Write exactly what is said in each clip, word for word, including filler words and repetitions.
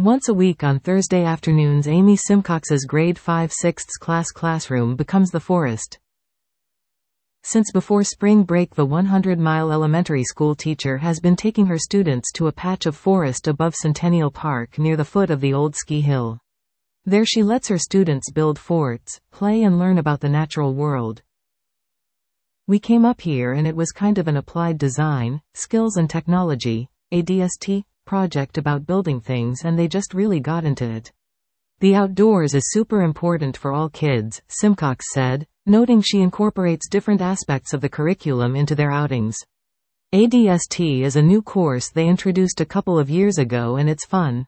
Once a week on Thursday afternoons, Amy Simcox's grade five sixth class classroom becomes the forest. Since before spring break, the hundred mile elementary school teacher has been taking her students to a patch of forest above Centennial Park near the foot of the old ski hill. There she lets her students build forts, play and learn about the natural world. We came up here and it was kind of an applied design, skills and technology, A D S T, project about building things, and they just really got into it. The outdoors is super important for all kids, Simcox said, noting she incorporates different aspects of the curriculum into their outings. A D S T is a new course they introduced a couple of years ago and it's fun.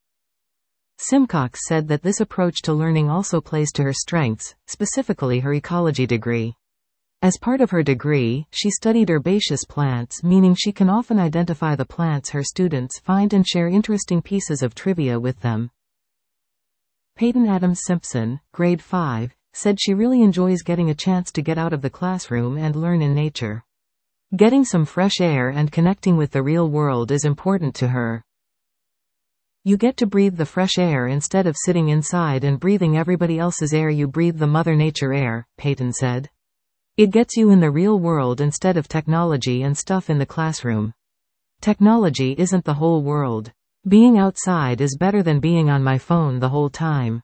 Simcox said that this approach to learning also plays to her strengths, specifically her ecology degree. As part of her degree, she studied herbaceous plants, meaning she can often identify the plants her students find and share interesting pieces of trivia with them. Peyton Adams Simpson, grade five, said she really enjoys getting a chance to get out of the classroom and learn in nature. Getting some fresh air and connecting with the real world is important to her. You get to breathe the fresh air instead of sitting inside and breathing everybody else's air. You breathe the Mother Nature air, Peyton said. It gets you in the real world instead of technology and stuff in the classroom. Technology isn't the whole world. Being outside is better than being on my phone the whole time.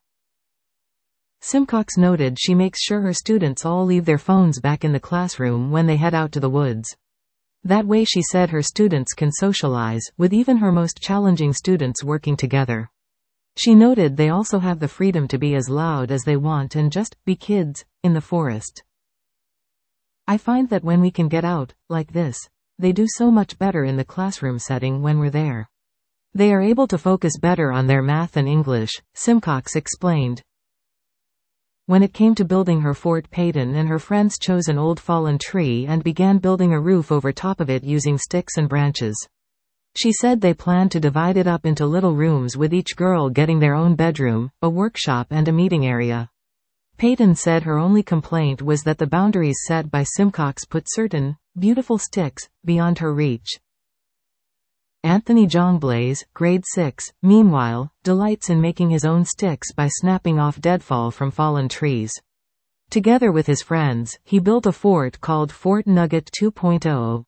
Simcox noted she makes sure her students all leave their phones back in the classroom when they head out to the woods. That way, she said, her students can socialize, with even her most challenging students working together. She noted they also have the freedom to be as loud as they want and just be kids in the forest. I find that when we can get out, like this, they do so much better in the classroom setting when we're there. They are able to focus better on their math and English, Simcox explained. When it came to building her fort, Peyton and her friends chose an old fallen tree and began building a roof over top of it using sticks and branches. She said they planned to divide it up into little rooms, with each girl getting their own bedroom, a workshop and a meeting area. Peyton said her only complaint was that the boundaries set by Simcox put certain, beautiful sticks, beyond her reach. Anthony Jongblaze, grade six, meanwhile, delights in making his own sticks by snapping off deadfall from fallen trees. Together with his friends, he built a fort called Fort Nugget two point oh.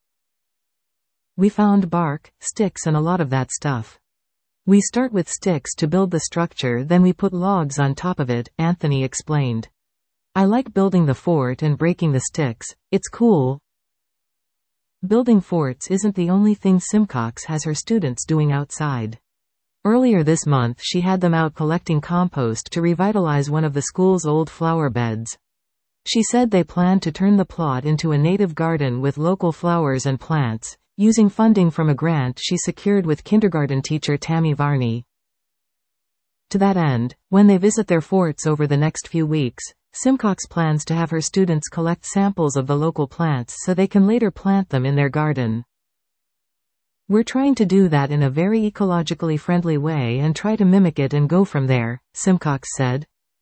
We found bark, sticks and a lot of that stuff. We start with sticks to build the structure, then we put logs on top of it, Anthony explained. I like building the fort and breaking the sticks, it's cool. Building forts isn't the only thing Simcox has her students doing outside. Earlier this month she had them out collecting compost to revitalize one of the school's old flower beds. She said they plan to turn the plot into a native garden with local flowers and plants, using funding from a grant she secured with kindergarten teacher Tammy Varney. To that end, when they visit their forts over the next few weeks, Simcox plans to have her students collect samples of the local plants so they can later plant them in their garden. We're trying to do that in a very ecologically friendly way and try to mimic it and go from there, Simcox said.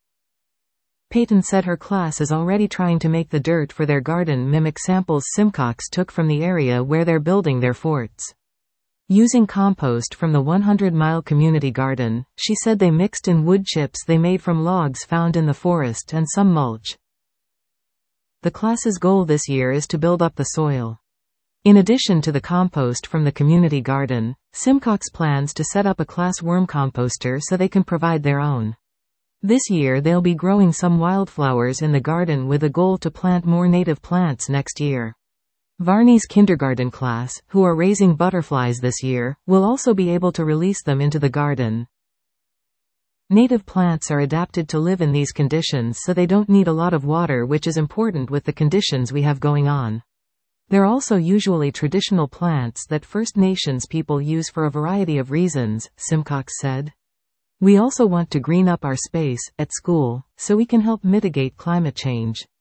Peyton said her class is already trying to make the dirt for their garden mimic samples Simcox took from the area where they're building their forts. Using compost from the hundred mile community garden, she said they mixed in wood chips they made from logs found in the forest and some mulch. The class's goal this year is to build up the soil. In addition to the compost from the community garden, Simcox plans to set up a class worm composter so they can provide their own. This year they'll be growing some wildflowers in the garden with a goal to plant more native plants next year. Varney's kindergarten class, who are raising butterflies this year, will also be able to release them into the garden. Native plants are adapted to live in these conditions, so they don't need a lot of water, which is important with the conditions we have going on. They're also usually traditional plants that First Nations people use for a variety of reasons, Simcox said. We also want to green up our space at school, so we can help mitigate climate change.